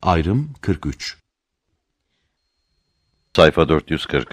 Ayrım 43. Sayfa 440.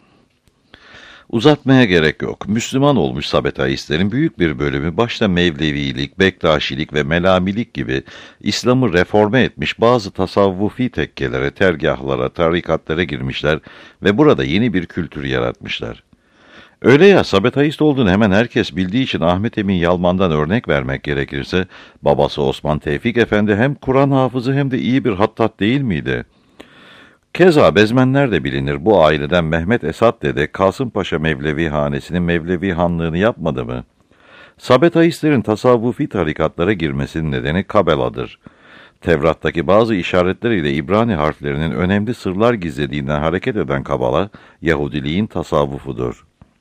Uzatmaya gerek yok. Müslüman olmuş sabetaistlerin büyük bir bölümü başta Mevlevilik, Bektaşilik ve Melamilik gibi İslam'ı reforme etmiş bazı tasavvufi tekkelere, tergahlara, tarikatlara girmişler ve burada yeni bir kültür yaratmışlar. Öyle ya, sabetaist olduğunu hemen herkes bildiği için Ahmet Emin Yalman'dan örnek vermek gerekirse, babası Osman Tevfik Efendi hem Kur'an hafızı hem de iyi bir hattat değil miydi? Keza Bezmenler de bilinir. Bu aileden Mehmet Esat dede Kasımpaşa Mevlevi hanesinin Mevlevi hanlığını yapmadı mı? Sabetaistlerin tasavvufi tarikatlara girmesinin nedeni Kabela'dır. Tevrat'taki bazı işaretleriyle İbrani harflerinin önemli sırlar gizlediğinden hareket eden Kabala, Yahudiliğin tasavvufudur.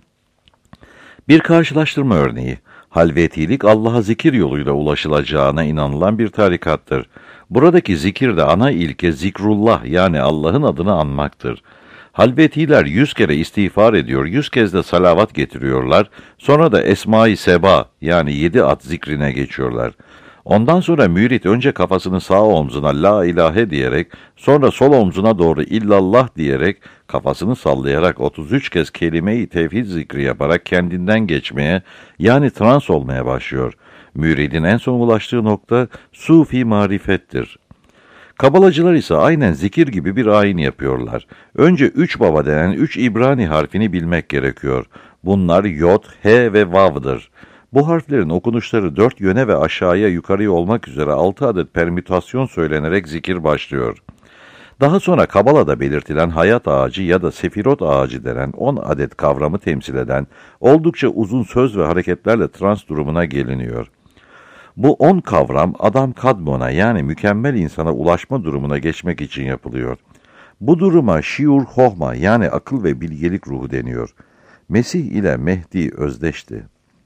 Bir karşılaştırma örneği. Halvetilik Allah'a zikir yoluyla ulaşılacağına inanılan bir tarikattır. Buradaki zikirde ana ilke zikrullah yani Allah'ın adını anmaktır. Halvetiler 100 kere istiğfar ediyor, 100 kez de salavat getiriyorlar. Sonra da Esma-i Seba yani 7 ad zikrine geçiyorlar. Ondan sonra mürit önce kafasını sağ omzuna la ilahe diyerek, sonra sol omzuna doğru illallah diyerek, kafasını sallayarak 33 kez kelime-i tevhid zikri yaparak kendinden geçmeye, yani trans olmaya başlıyor. Müridin en son ulaştığı nokta sufi marifettir. Kabalacılar ise aynen zikir gibi bir ayin yapıyorlar. Önce 3 baba denen 3 İbrani harfini bilmek gerekiyor. Bunlar Yod, He ve Vav'dır. Bu harflerin okunuşları 4 yöne ve aşağıya yukarıya olmak üzere 6 adet permütasyon söylenerek zikir başlıyor. Daha sonra Kabala'da belirtilen hayat ağacı ya da sefirot ağacı denen 10 adet kavramı temsil eden oldukça uzun söz ve hareketlerle trans durumuna geliniyor. Bu 10 kavram Adam Kadmon'a yani mükemmel insana ulaşma durumuna geçmek için yapılıyor. Bu duruma şiur hohma yani akıl ve bilgelik ruhu deniyor. Mesih ile Mehdi özdeşti.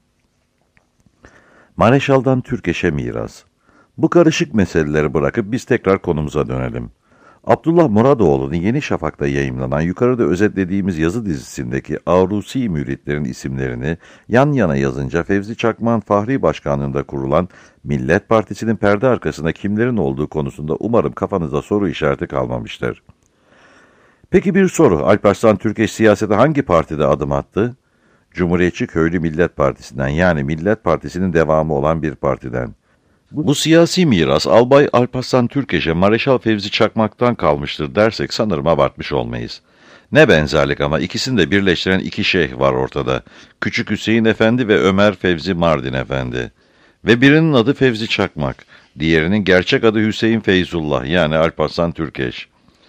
Mareşal'dan Türkeş'e miras. Bu karışık meseleleri bırakıp biz tekrar konumuza dönelim. Abdullah Muradoğlu'nun Yeni Şafak'ta yayımlanan yukarıda özetlediğimiz yazı dizisindeki Arusi müritlerin isimlerini yan yana yazınca Fevzi Çakmak'ın Fahri Başkanlığında kurulan Millet Partisi'nin perde arkasında kimlerin olduğu konusunda umarım kafanızda soru işareti kalmamıştır. Peki bir soru, Alparslan Türkeş siyasete hangi partide adım attı? Cumhuriyetçi Köylü Millet Partisi'nden yani Millet Partisi'nin devamı olan bir partiden. Bu siyasi miras Albay Alparslan Türkeş'e Mareşal Fevzi Çakmak'tan kalmıştır dersek sanırım abartmış olmayız. Ne benzerlik ama ikisini de birleştiren iki şeyh var ortada. Küçük Hüseyin Efendi ve Ömer Fevzi Mardin Efendi. Ve birinin adı Fevzi Çakmak, diğerinin gerçek adı Hüseyin Feyzullah yani Alparslan Türkeş.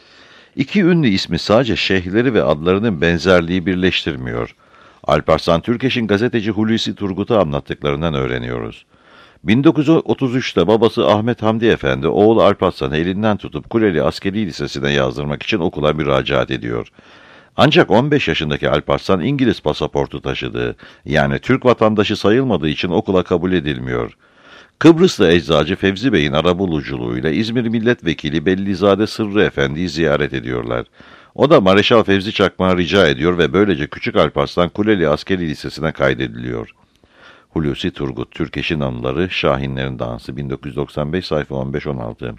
İki ünlü ismi sadece şeyhleri ve adlarının benzerliği birleştirmiyor. Alparslan Türkeş'in gazeteci Hulusi Turgut'u anlattıklarından öğreniyoruz. 1933'te babası Ahmet Hamdi Efendi, oğlu Alparslan'ı elinden tutup Kuleli Askeri Lisesi'ne yazdırmak için okula müracaat ediyor. Ancak 15 yaşındaki Alparslan İngiliz pasaportu taşıdığı, yani Türk vatandaşı sayılmadığı için okula kabul edilmiyor. Kıbrıslı eczacı Fevzi Bey'in arabuluculuğuyla İzmir Milletvekili Bellizade Sırrı Efendi'yi ziyaret ediyorlar. O da Mareşal Fevzi Çakmak'a rica ediyor ve böylece Küçük Alparslan Kuleli Askeri Lisesi'ne kaydediliyor. Hulusi Turgut, Türkeş'in Anıları, Şahinlerin Dansı, 1995, sayfa 15-16.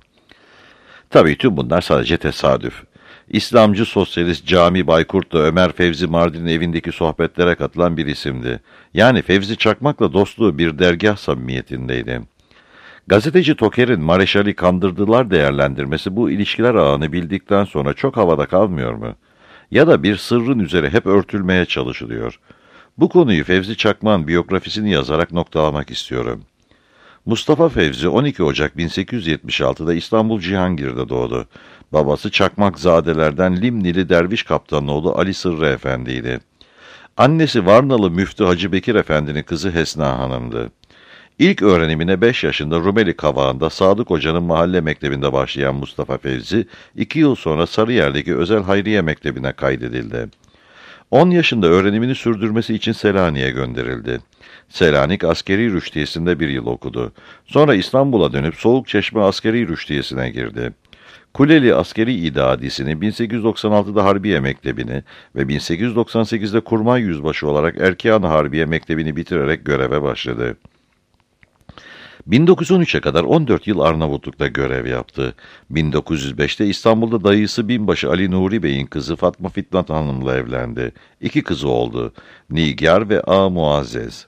Tabii tüm bunlar sadece tesadüf. İslamcı sosyalist Cami Baykurt da Ömer Fevzi Mardin'in evindeki sohbetlere katılan bir isimdi. Yani Fevzi Çakmak'la dostluğu bir dergah samimiyetindeydi. Gazeteci Toker'in Mareşal'i kandırdılar değerlendirmesi bu ilişkiler ağını bildikten sonra çok havada kalmıyor mu? Ya da bir sırrın üzeri hep örtülmeye çalışılıyor. Bu konuyu Fevzi Çakmak'ın biyografisini yazarak noktalamak istiyorum. Mustafa Fevzi 12 Ocak 1876'da İstanbul Cihangir'de doğdu. Babası Çakmakzadelerden Limnili Derviş Kaptanoğlu Ali Sırrı Efendi'ydi. Annesi Varnalı Müftü Hacı Bekir Efendi'nin kızı Hesna Hanım'dı. İlk öğrenimine 5 yaşında Rumeli Kavağı'nda Sadık Hoca'nın mahalle mektebinde başlayan Mustafa Fevzi, 2 yıl sonra Sarıyer'deki Özel Hayriye Mektebi'ne kaydedildi. 10 yaşında öğrenimini sürdürmesi için Selanik'e gönderildi. Selanik Askeri Rüştiyesi'nde 1 yıl okudu. Sonra İstanbul'a dönüp Soğukçeşme Askeri Rüştiyesi'ne girdi. Kuleli Askeri İdadisi'ni 1896'da Harbiye Mektebi'ni ve 1898'de Kurmay Yüzbaşı olarak Erkiyan Harbiye Mektebi'ni bitirerek göreve başladı. 1913'e kadar 14 yıl Arnavutluk'ta görev yaptı. 1905'te İstanbul'da dayısı binbaşı Ali Nuri Bey'in kızı Fatma Fitnat Hanım'la evlendi. 2 kızı oldu. Nigar ve A. Muazzez.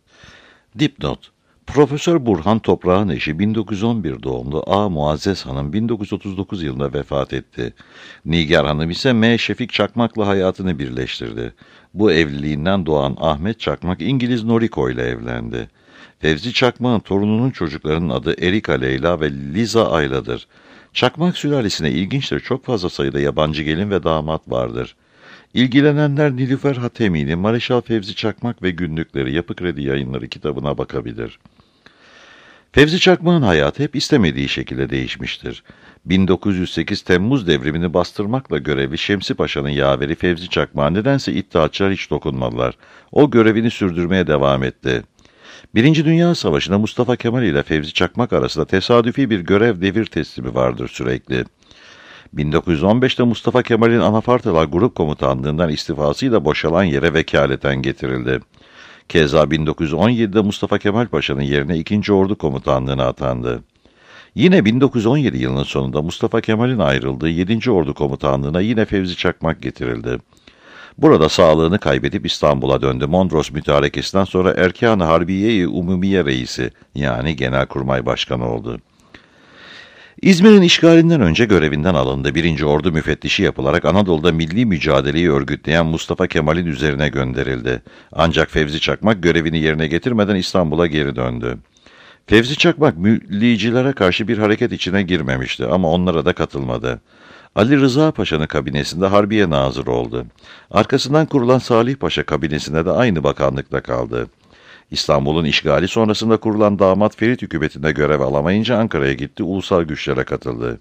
Dipnot: Profesör Burhan Toprağ'ın eşi 1911 doğumlu A. Muazzez Hanım 1939 yılında vefat etti. Nigar Hanım ise M. Şefik Çakmak'la hayatını birleştirdi. Bu evliliğinden doğan Ahmet Çakmak İngiliz Noriko ile evlendi. Fevzi Çakmak'ın torununun çocuklarının adı Erika Leyla ve Liza Ayla'dır. Çakmak sülalesine ilginçtir, çok fazla sayıda yabancı gelin ve damat vardır. İlgilenenler Nilüfer Hatemi'nin Mareşal Fevzi Çakmak ve Günlükleri Yapı Kredi Yayınları kitabına bakabilir. Fevzi Çakmak'ın hayatı hep istemediği şekilde değişmiştir. 1908 Temmuz devrimini bastırmakla görevli Şemsi Paşa'nın yaveri Fevzi Çakmak'a nedense İttihatçılar hiç dokunmadılar. O görevini sürdürmeye devam etti. Birinci Dünya Savaşı'nda Mustafa Kemal ile Fevzi Çakmak arasında tesadüfi bir görev devir teslimi vardır sürekli. 1915'te Mustafa Kemal'in Anafartalar Grup Komutanlığından istifasıyla boşalan yere vekaleten getirildi. Keza 1917'de Mustafa Kemal Paşa'nın yerine 2. Ordu Komutanlığı'na atandı. Yine 1917 yılının sonunda Mustafa Kemal'in ayrıldığı 7. Ordu Komutanlığı'na yine Fevzi Çakmak getirildi. Burada sağlığını kaybedip İstanbul'a döndü. Mondros mütarekesinden sonra Erkan-ı Harbiye-i Umumiye Reisi yani Genelkurmay Başkanı oldu. İzmir'in işgalinden önce görevinden alındı. 1. Ordu müfettişi yapılarak Anadolu'da milli mücadeleyi örgütleyen Mustafa Kemal'in üzerine gönderildi. Ancak Fevzi Çakmak görevini yerine getirmeden İstanbul'a geri döndü. Fevzi Çakmak millicilere karşı bir hareket içine girmemişti ama onlara da katılmadı. Ali Rıza Paşa'nın kabinesinde Harbiye Nazırı oldu. Arkasından kurulan Salih Paşa kabinesinde de aynı bakanlıkta kaldı. İstanbul'un işgali sonrasında kurulan Damat Ferit hükümetinde görev alamayınca Ankara'ya gitti, ulusal güçlere katıldı.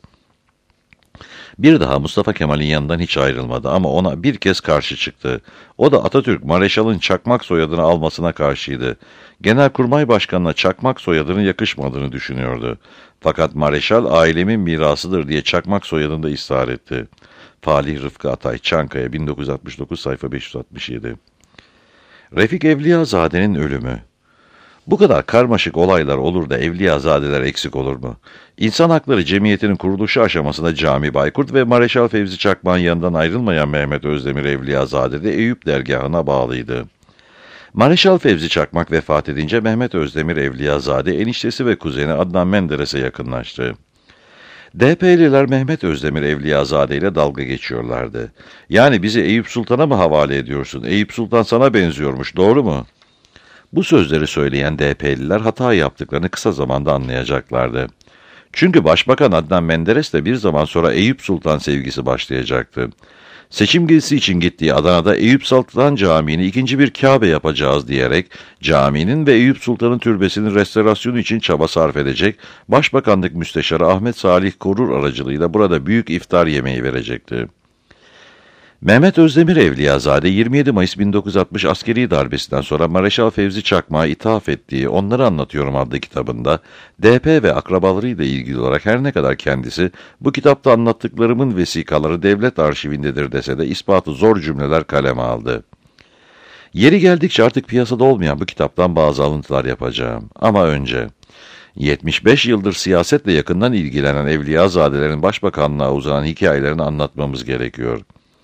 Bir daha Mustafa Kemal'in yanından hiç ayrılmadı ama ona bir kez karşı çıktı. O da Atatürk, Mareşal'ın Çakmak soyadını almasına karşıydı. Genelkurmay Başkanı'na Çakmak soyadının yakışmadığını düşünüyordu. Fakat Mareşal ailemin mirasıdır diye Çakmak soyadını da ısrar etti. Falih Rıfkı Atay, Çankaya, 1969, sayfa 567. Refik Evliyazade'nin ölümü. Bu kadar karmaşık olaylar olur da Evliyazadeler eksik olur mu? İnsan Hakları Cemiyeti'nin kuruluşu aşamasında Cami Baykurt ve Mareşal Fevzi Çakmak'ın yanından ayrılmayan Mehmet Özdemir Evliyazade de Eyüp dergahına bağlıydı. Mareşal Fevzi Çakmak vefat edince Mehmet Özdemir Evliyazade eniştesi ve kuzeni Adnan Menderes'e yakınlaştı. DP'liler Mehmet Özdemir Evliyazade ile dalga geçiyorlardı. Yani bizi Eyüp Sultan'a mı havale ediyorsun? Eyüp Sultan sana benziyormuş, doğru mu? Bu sözleri söyleyen DP'liler hata yaptıklarını kısa zamanda anlayacaklardı. Çünkü Başbakan Adnan Menderes de bir zaman sonra Eyüp Sultan sevgisi başlayacaktı. Seçim gezisi için gittiği Adana'da Eyüp Sultan Camii'ni ikinci bir Kabe yapacağız diyerek caminin ve Eyüp Sultan'ın türbesinin restorasyonu için çaba sarf edecek, Başbakanlık Müsteşarı Ahmet Salih Korur aracılığıyla burada büyük iftar yemeği verecekti. Mehmet Özdemir Evliyazade 27 Mayıs 1960 askeri darbesinden sonra Mareşal Fevzi Çakmak'a ithaf ettiği Onları Anlatıyorum adlı kitabında DP ve akrabalarıyla ilgili olarak her ne kadar kendisi bu kitapta anlattıklarımın vesikaları devlet arşivindedir dese de ispatı zor cümleler kaleme aldı. Yeri geldikçe artık piyasada olmayan bu kitaptan bazı alıntılar yapacağım. Ama önce 75 yıldır siyasetle yakından ilgilenen Evliyazadelerin başbakanlığa uzanan hikayelerini anlatmamız gerekiyor.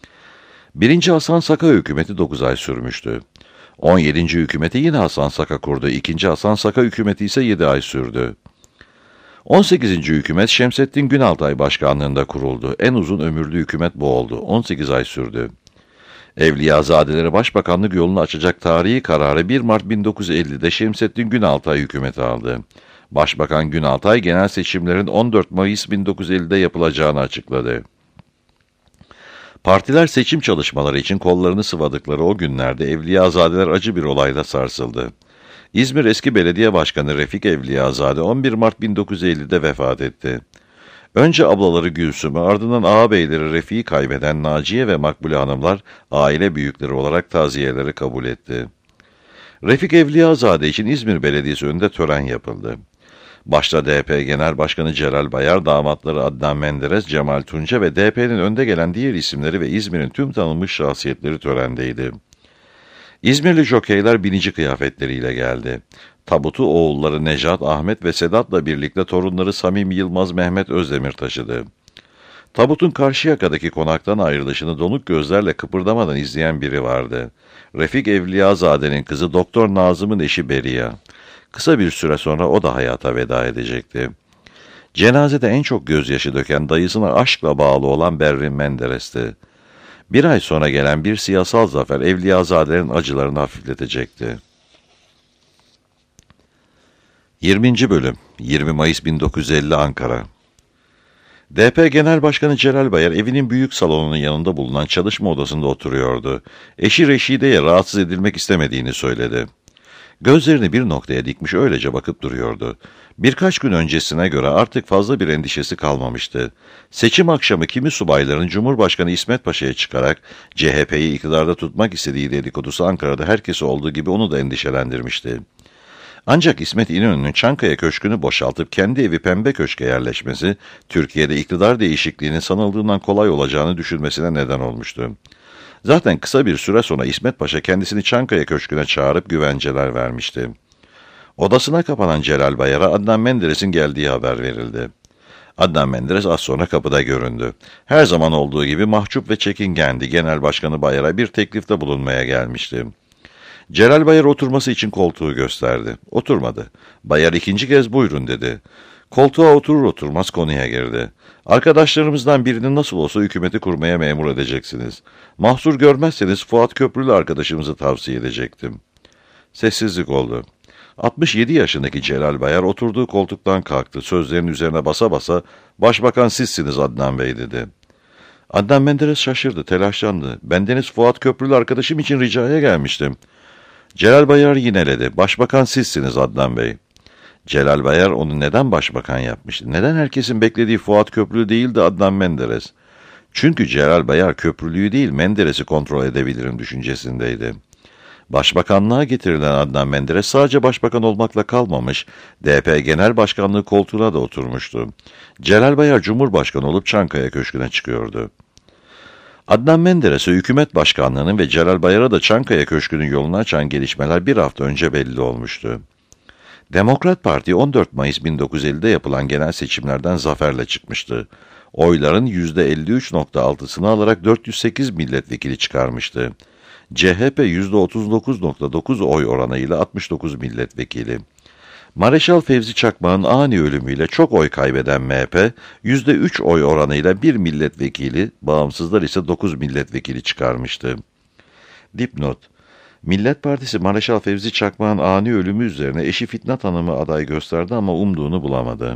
1. Hasan Saka hükümeti 9 ay sürmüştü. 17. hükümeti yine Hasan Saka kurdu. 2. Hasan Saka hükümeti ise 7 ay sürdü. 18. hükümet Şemsettin Günaltay başkanlığında kuruldu. En uzun ömürlü hükümet bu oldu. 18 ay sürdü. Evliyazadeleri başbakanlık yolunu açacak tarihi kararı 1 Mart 1950'de Şemsettin Günaltay hükümeti aldı. Başbakan Günaltay genel seçimlerin 14 Mayıs 1950'de yapılacağını açıkladı. Partiler seçim çalışmaları için kollarını sıvadıkları o günlerde Evliyazadeler acı bir olayla sarsıldı. İzmir eski belediye başkanı Refik Evliyazade 11 Mart 1950'de vefat etti. Önce ablaları Gülsüm'ü ardından ağabeyleri Refik'i kaybeden Naciye ve Makbule hanımlar aile büyükleri olarak taziyeleri kabul etti. Refik Evliyazade için İzmir Belediyesi önünde tören yapıldı. Başta DP Genel Başkanı Celal Bayar, damatları Adnan Menderes, Cemal Tunca ve DP'nin önde gelen diğer isimleri ve İzmir'in tüm tanınmış şahsiyetleri törendeydi. İzmirli jokeyler binici kıyafetleriyle geldi. Tabutu oğulları Necat, Ahmet ve Sedat'la birlikte torunları Samim Yılmaz, Mehmet Özdemir taşıdı. Tabutun Karşıyaka'daki konaktan ayrılışını donuk gözlerle kıpırdamadan izleyen biri vardı. Refik Evliyazade'nin kızı Doktor Nazım'ın eşi Beriya. Kısa bir süre sonra o da hayata veda edecekti. Cenazede en çok gözyaşı döken dayısına aşkla bağlı olan Berrin Menderes'ti. Bir ay sonra gelen bir siyasal zafer Evliyazade'nin acılarını hafifletecekti. 20. Bölüm 20 Mayıs 1950 Ankara. DP Genel Başkanı Celal Bayar evinin büyük salonunun yanında bulunan çalışma odasında oturuyordu. Eşi Reşide'ye rahatsız edilmek istemediğini söyledi. Gözlerini bir noktaya dikmiş öylece bakıp duruyordu. Birkaç gün öncesine göre artık fazla bir endişesi kalmamıştı. Seçim akşamı kimi subayların Cumhurbaşkanı İsmet Paşa'ya çıkarak CHP'yi iktidarda tutmak istediği dedikodusu Ankara'da herkesi olduğu gibi onu da endişelendirmişti. Ancak İsmet İnönü'nün Çankaya Köşkü'nü boşaltıp kendi evi Pembe Köşk'e yerleşmesi, Türkiye'de iktidar değişikliğinin sanıldığından kolay olacağını düşünmesine neden olmuştu. Zaten kısa bir süre sonra İsmet Paşa kendisini Çankaya Köşkü'ne çağırıp güvenceler vermişti. Odasına kapanan Celal Bayar'a Adnan Menderes'in geldiği haber verildi. Adnan Menderes az sonra kapıda göründü. Her zaman olduğu gibi mahcup ve çekingendi. Genel Başkanı Bayar'a bir teklifte bulunmaya gelmişti. Celal Bayar oturması için koltuğu gösterdi. Oturmadı. Bayar ikinci kez buyurun dedi. Koltuğa oturur oturmaz konuya girdi. Arkadaşlarımızdan birini nasıl olsa hükümeti kurmaya memur edeceksiniz. Mahsur görmezseniz Fuat Köprülü arkadaşımızı tavsiye edecektim. Sessizlik oldu. 67 yaşındaki Celal Bayar oturduğu koltuktan kalktı. Sözlerinin üzerine basa basa "Başbakan sizsiniz Adnan Bey" dedi. Adnan Menderes şaşırdı, telaşlandı. "Bendeniz Fuat Köprülü arkadaşım için ricaya gelmiştim." Celal Bayar yineledi. "Başbakan sizsiniz Adnan Bey." Celal Bayar onu neden başbakan yapmıştı? Neden herkesin beklediği Fuat Köprülü değil de Adnan Menderes? Çünkü Celal Bayar Köprülü'yü değil Menderes'i kontrol edebilirim düşüncesindeydi. Başbakanlığa getirilen Adnan Menderes sadece başbakan olmakla kalmamış, DP Genel Başkanlığı koltuğuna da oturmuştu. Celal Bayar Cumhurbaşkanı olup Çankaya Köşkü'ne çıkıyordu. Adnan Menderes'e hükümet başkanlığının ve Celal Bayar'a da Çankaya Köşkü'nün yolunu açan gelişmeler bir hafta önce belli olmuştu. Demokrat Parti 14 Mayıs 1950'de yapılan genel seçimlerden zaferle çıkmıştı. Oyların %53.6'sını alarak 408 milletvekili çıkarmıştı. CHP %39.9 oy oranıyla 69 milletvekili. Mareşal Fevzi Çakmak'ın ani ölümüyle çok oy kaybeden MHP, %3 oy oranıyla 1 milletvekili, bağımsızlar ise 9 milletvekili çıkarmıştı. Dipnot: Millet Partisi Mareşal Fevzi Çakmak'ın ani ölümü üzerine eşi Fitnat Hanım'ı aday gösterdi ama umduğunu bulamadı.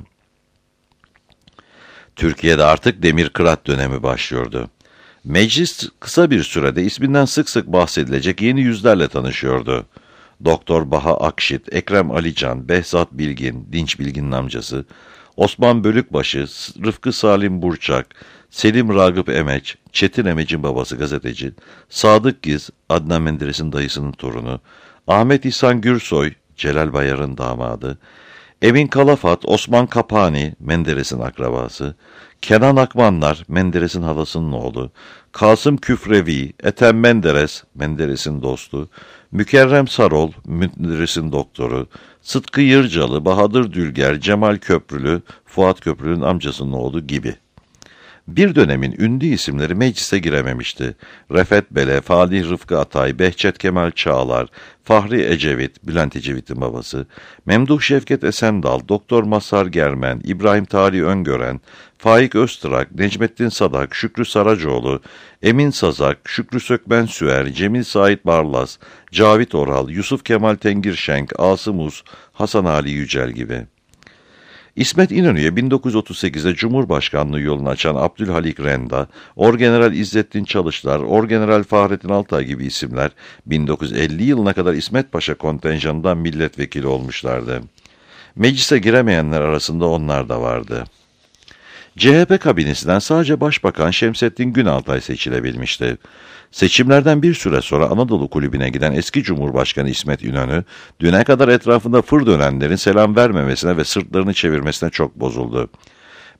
Türkiye'de artık demir kırat dönemi başlıyordu. Meclis kısa bir sürede isminden sık sık bahsedilecek yeni yüzlerle tanışıyordu. Doktor Baha Akşit, Ekrem Alican, Behzat Bilgin, Dinç Bilgin'in amcası, Osman Bölükbaşı, Rıfkı Salim Burçak, Selim Ragıp Emeç, Çetin Emeç'in babası gazeteci, Sadık Giz, Adnan Menderes'in dayısının torunu, Ahmet İhsan Gürsoy, Celal Bayar'ın damadı, Emin Kalafat, Osman Kapani, Menderes'in akrabası, Kenan Akmanlar, Menderes'in halasının oğlu, Kasım Küfrevi, Ethem Menderes, Menderes'in dostu, Mükerrem Sarol, Menderes'in doktoru, Sıtkı Yırcalı, Bahadır Dülger, Cemal Köprülü, Fuat Köprülü'nün amcasının oğlu gibi. Bir dönemin ünlü isimleri meclise girememişti. Refet Bele, Falih Rıfkı Atay, Behçet Kemal Çağlar, Fahri Ecevit, Bülent Ecevit'in babası, Memduh Şevket Esendal, Doktor Mazhar Germen, İbrahim Tarih Öngören, Faik Öztrak, Necmettin Sadak, Şükrü Saracoğlu, Emin Sazak, Şükrü Sökmen Süer, Cemil Sait Barlas, Cavit Oral, Yusuf Kemal Tengirşenk, Asım Uz, Hasan Ali Yücel gibi. İsmet İnönü'ye 1938'de Cumhurbaşkanlığı yolunu açan Abdülhalik Renda, Orgeneral İzzettin Çalışlar, Orgeneral Fahrettin Altay gibi isimler 1950 yılına kadar İsmet Paşa kontenjanından milletvekili olmuşlardı. Meclise giremeyenler arasında onlar da vardı. CHP kabinesinden sadece Başbakan Şemsettin Günaltay seçilebilmişti. Seçimlerden bir süre sonra Anadolu Kulübü'ne giden eski Cumhurbaşkanı İsmet İnönü, düne kadar etrafında fır dönenlerin selam vermemesine ve sırtlarını çevirmesine çok bozuldu.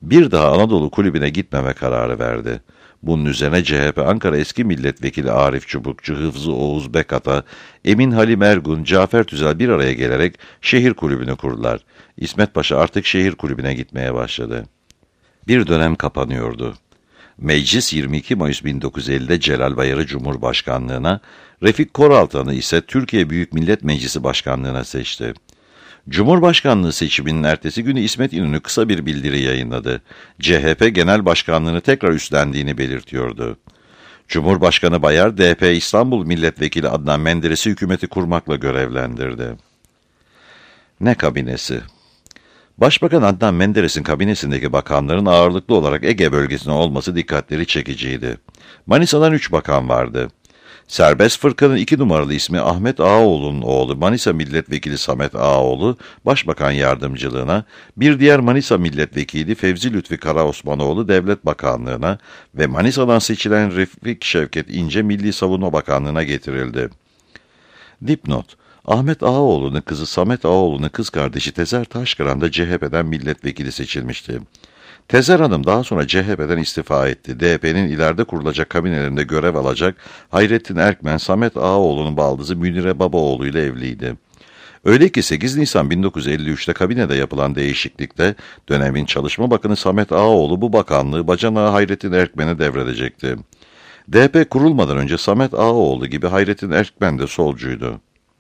Bir daha Anadolu Kulübü'ne gitmeme kararı verdi. Bunun üzerine CHP Ankara eski milletvekili Arif Çubukçu, Hıfzı Oğuz Bekata, Emin Halim Ergun, Cafer Tüzel bir araya gelerek şehir kulübünü kurdular. İsmet Paşa artık şehir kulübüne gitmeye başladı. Bir dönem kapanıyordu. Meclis 22 Mayıs 1950'de Celal Bayar'ı Cumhurbaşkanlığına, Refik Koraltan'ı ise Türkiye Büyük Millet Meclisi Başkanlığına seçti. Cumhurbaşkanlığı seçiminin ertesi günü İsmet İnönü kısa bir bildiri yayınladı. CHP Genel Başkanlığını tekrar üstlendiğini belirtiyordu. Cumhurbaşkanı Bayar, DP İstanbul Milletvekili Adnan Menderes'i hükümeti kurmakla görevlendirdi. Ne kabinesi? Başbakan Adnan Menderes'in kabinesindeki bakanların ağırlıklı olarak Ege bölgesine olması dikkatleri çekiciydi. Manisa'dan 3 bakan vardı. Serbest Fırka'nın 2 numaralı ismi Ahmet Ağaoğlu'nun oğlu Manisa Milletvekili Samet Ağaoğlu, Başbakan Yardımcılığına, bir diğer Manisa Milletvekili Fevzi Lütfi Karaosmanoğlu Devlet Bakanlığına ve Manisa'dan seçilen Refik Şevket İnce Milli Savunma Bakanlığına getirildi. Dipnot: Ahmet Ağaoğlu'nun kızı Samet Ağaoğlu'nun kız kardeşi Tezer Taşkıran da CHP'den milletvekili seçilmişti. Tezer Hanım daha sonra CHP'den istifa etti. DP'nin ileride kurulacak kabinelerinde görev alacak Hayrettin Erkmen, Samet Ağaoğlu'nun baldızı Münire Babaoğlu ile evliydi. Öyle ki 8 Nisan 1953'te kabinede yapılan değişiklikte dönemin Çalışma Bakanı Samet Ağaoğlu bu bakanlığı bacanağı Hayrettin Erkmen'e devredecekti. DP kurulmadan önce Samet Ağaoğlu gibi Hayrettin Erkmen de solcuydu.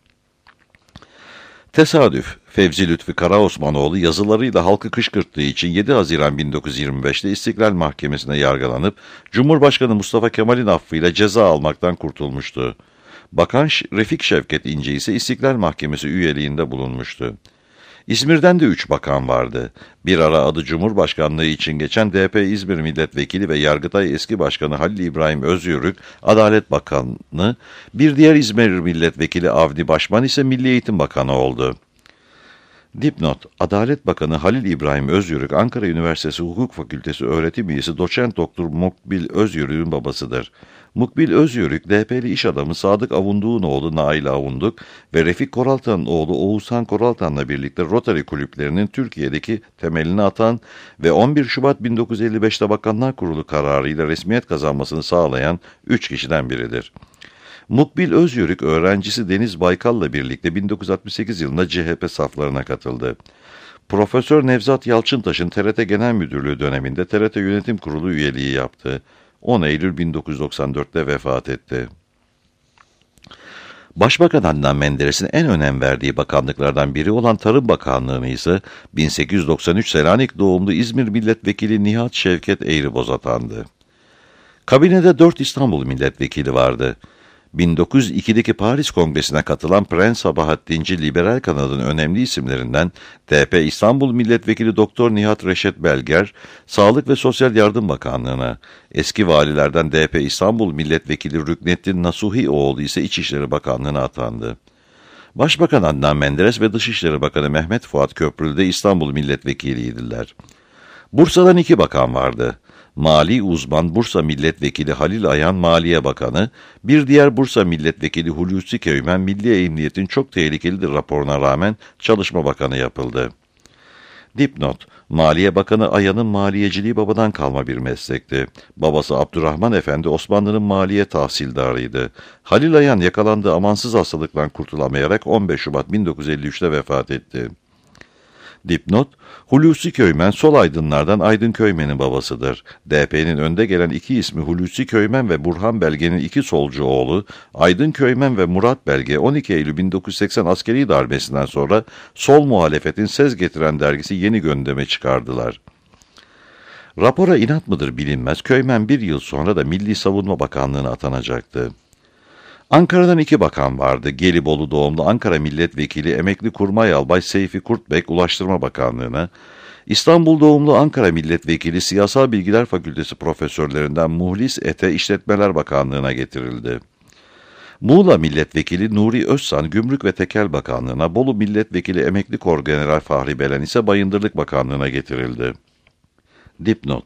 Tesadüf, Fevzi Lütfi Karaosmanoğlu yazılarıyla halkı kışkırttığı için 7 Haziran 1925'te İstiklal Mahkemesi'ne yargılanıp Cumhurbaşkanı Mustafa Kemal'in affıyla ceza almaktan kurtulmuştu. Bakan Refik Şevket İnce ise İstiklal Mahkemesi üyeliğinde bulunmuştu. İzmir'den de 3 bakan vardı. Bir ara adı Cumhurbaşkanlığı için geçen DP İzmir Milletvekili ve Yargıtay eski başkanı Halil İbrahim Özyörük, Adalet Bakanı, bir diğer İzmir Milletvekili Avni Başman ise Milli Eğitim Bakanı oldu. Dipnot: Adalet Bakanı Halil İbrahim Özyörük, Ankara Üniversitesi Hukuk Fakültesi öğretim üyesi Doçent Doktor Mukbil Özyörük'ün babasıdır. Mukbil Özyörük, DP'li iş adamı Sadık Avunduk'un oğlu Nail Avunduk ve Refik Koraltan'ın oğlu Oğuzhan Koraltan'la birlikte Rotary kulüplerinin Türkiye'deki temelini atan ve 11 Şubat 1955'te Bakanlar Kurulu kararıyla resmiyet kazanmasını sağlayan 3 kişiden biridir. Mukbil Özyörük öğrencisi Deniz Baykal'la birlikte 1968 yılında CHP saflarına katıldı. Profesör Nevzat Yalçıntaş'ın TRT Genel Müdürlüğü döneminde TRT Yönetim Kurulu üyeliği yaptı. 10 Eylül 1994'te vefat etti. Başbakan Adnan Menderes'in en önem verdiği bakanlıklardan biri olan Tarım Bakanlığı'nı ise 1893 Selanik doğumlu İzmir Milletvekili Nihat Şevket Eğriboz atandı. Kabinede 4 İstanbul milletvekili vardı. 1902'deki Paris Kongresi'ne katılan Prens Sabahattinci liberal kanadın önemli isimlerinden DP İstanbul Milletvekili Doktor Nihat Reşet Belger, Sağlık ve Sosyal Yardım Bakanlığı'na, eski valilerden DP İstanbul Milletvekili Rüknettin Nasuhioğlu ise İçişleri Bakanlığı'na atandı. Başbakan Adnan Menderes ve Dışişleri Bakanı Mehmet Fuat Köprülü de İstanbul Milletvekiliydiler. Bursa'dan 2 bakan vardı. Mali uzman Bursa Milletvekili Halil Ayan Maliye Bakanı, bir diğer Bursa Milletvekili Hulusi Köymen Milli Emniyet'in çok tehlikelidir raporuna rağmen Çalışma Bakanı yapıldı. Dipnot: Maliye Bakanı Ayan'ın maliyeciliği babadan kalma bir meslekti. Babası Abdurrahman Efendi Osmanlı'nın maliye tahsildarıydı. Halil Ayan yakalandığı amansız hastalıktan kurtulamayarak 15 Şubat 1953'te vefat etti. Dipnot: Hulusi Köymen sol aydınlardan Aydın Köymen'in babasıdır. DP'nin önde gelen 2 ismi Hulusi Köymen ve Burhan Belge'nin 2 solcu oğlu, Aydın Köymen ve Murat Belge 12 Eylül 1980 askeri darbesinden sonra sol muhalefetin ses getiren dergisi Yeni Gündem'e çıkardılar. Rapora inat mıdır bilinmez, Köymen bir yıl sonra da Milli Savunma Bakanlığı'na atanacaktı. Ankara'dan 2 bakan vardı. Gelibolu doğumlu Ankara Milletvekili Emekli Kurmay Albay Seyfi Kurtbek Ulaştırma Bakanlığı'na, İstanbul doğumlu Ankara Milletvekili Siyasal Bilgiler Fakültesi profesörlerinden Muhlis Ete İşletmeler Bakanlığı'na getirildi. Muğla Milletvekili Nuri Özsan Gümrük ve Tekel Bakanlığı'na, Bolu Milletvekili Emekli Korgeneral Fahri Belen ise Bayındırlık Bakanlığı'na getirildi. Dipnot: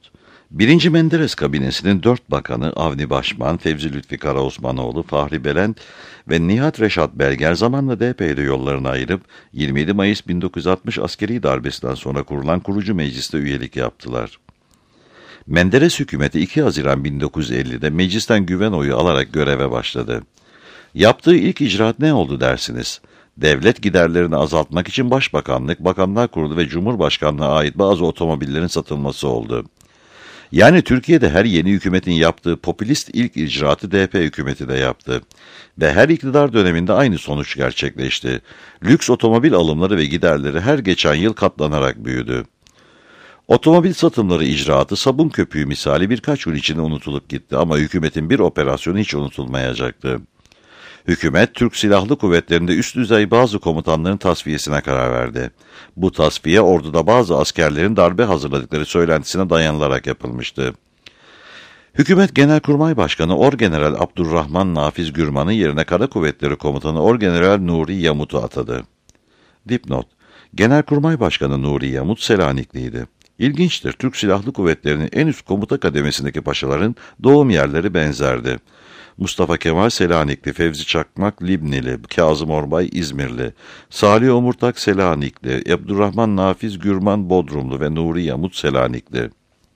1. Menderes kabinesinin 4 bakanı Avni Başman, Fevzi Lütfi Karaosmanoğlu, Fahri Belend ve Nihat Reşat Belger zamanla DP'de yollarını ayırıp 27 Mayıs 1960 askeri darbesinden sonra kurulan kurucu mecliste üyelik yaptılar. Menderes hükümeti 2 Haziran 1950'de meclisten güven oyu alarak göreve başladı. Yaptığı ilk icraat ne oldu dersiniz? Devlet giderlerini azaltmak için Başbakanlık, Bakanlar Kurulu ve Cumhurbaşkanlığına ait bazı otomobillerin satılması oldu. Yani Türkiye'de her yeni hükümetin yaptığı popülist ilk icraatı DP hükümeti de yaptı. Ve her iktidar döneminde aynı sonuç gerçekleşti. Lüks otomobil alımları ve giderleri her geçen yıl katlanarak büyüdü. Otomobil satımları icraatı sabun köpüğü misali birkaç yıl içinde unutulup gitti ama hükümetin bir operasyonu hiç unutulmayacaktı. Hükümet, Türk Silahlı Kuvvetleri'nde üst düzey bazı komutanların tasfiyesine karar verdi. Bu tasfiye orduda bazı askerlerin darbe hazırladıkları söylentisine dayanılarak yapılmıştı. Hükümet Genelkurmay Başkanı Orgeneral Abdurrahman Nafiz Gürman'ın yerine Kara Kuvvetleri Komutanı Orgeneral Nuri Yamut'u atadı. Dipnot: Genelkurmay Başkanı Nuri Yamut Selanikliydi. İlginçtir, Türk Silahlı Kuvvetleri'nin en üst komuta kademesindeki paşaların doğum yerleri benzerdi. Mustafa Kemal Selanikli, Fevzi Çakmak Libnili, Kazım Orbay İzmirli, Salih Omurtak Selanikli, Abdurrahman Nafiz Gürman Bodrumlu ve Nuri Yamut Selanikli.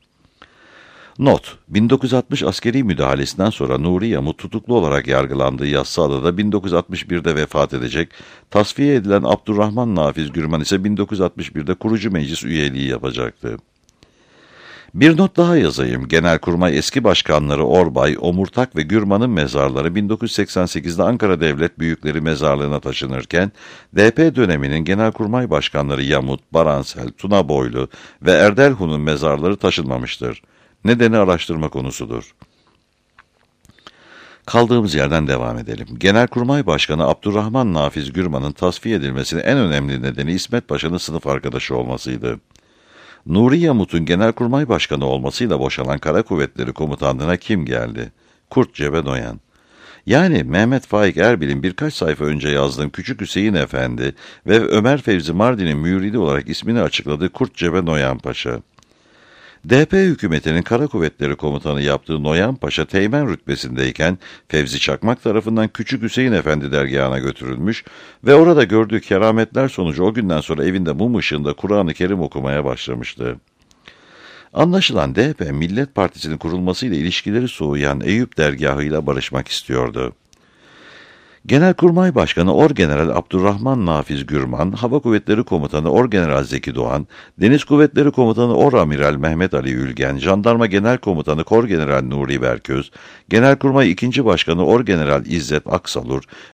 Not: 1960 askeri müdahalesinden sonra Nuri Yamut tutuklu olarak yargılandığı Yassıada'da 1961'de vefat edecek, tasfiye edilen Abdurrahman Nafiz Gürman ise 1961'de kurucu meclis üyeliği yapacaktı. Bir not daha yazayım. Genelkurmay eski başkanları Orbay, Omurtak ve Gürman'ın mezarları 1988'de Ankara Devlet Büyükleri Mezarlığı'na taşınırken, DP döneminin Genelkurmay başkanları Yamut, Baransel, Tuna Boylu ve Erdelhun'un mezarları taşınmamıştır. Nedeni araştırma konusudur. Kaldığımız yerden devam edelim. Genelkurmay Başkanı Abdurrahman Nafiz Gürman'ın tasfiye edilmesinin en önemli nedeni İsmet Paşa'nın sınıf arkadaşı olmasıydı. Nuri Yamut'un Genelkurmay Başkanı olmasıyla boşalan Kara Kuvvetleri Komutanlığı'na kim geldi? Kurt Cebenoyan. Yani Mehmet Faik Erbil'in birkaç sayfa önce yazdığım Küçük Hüseyin Efendi ve Ömer Fevzi Mardin'in müridi olarak ismini açıkladığı Kurt Cebenoyan Paşa. DP hükümetinin Kara Kuvvetleri Komutanı yaptığı Noyan Paşa teğmen rütbesindeyken Fevzi Çakmak tarafından Küçük Hüseyin Efendi dergahına götürülmüş ve orada gördüğü kerametler sonucu o günden sonra evinde mum ışığında Kur'an-ı Kerim okumaya başlamıştı. Anlaşılan DP, Millet Partisi'nin kurulmasıyla ilişkileri soğuyan Eyüp dergahıyla barışmak istiyordu. Genelkurmay Başkanı Orgeneral Abdurrahman Nafiz Gürman, Hava Kuvvetleri Komutanı Orgeneral Zeki Doğan, Deniz Kuvvetleri Komutanı Oramiral Mehmet Ali Ülgen, Jandarma Genel Komutanı Korgeneral Nuri Berköz, Genelkurmay II. Başkanı Orgeneral İzzet Aksalur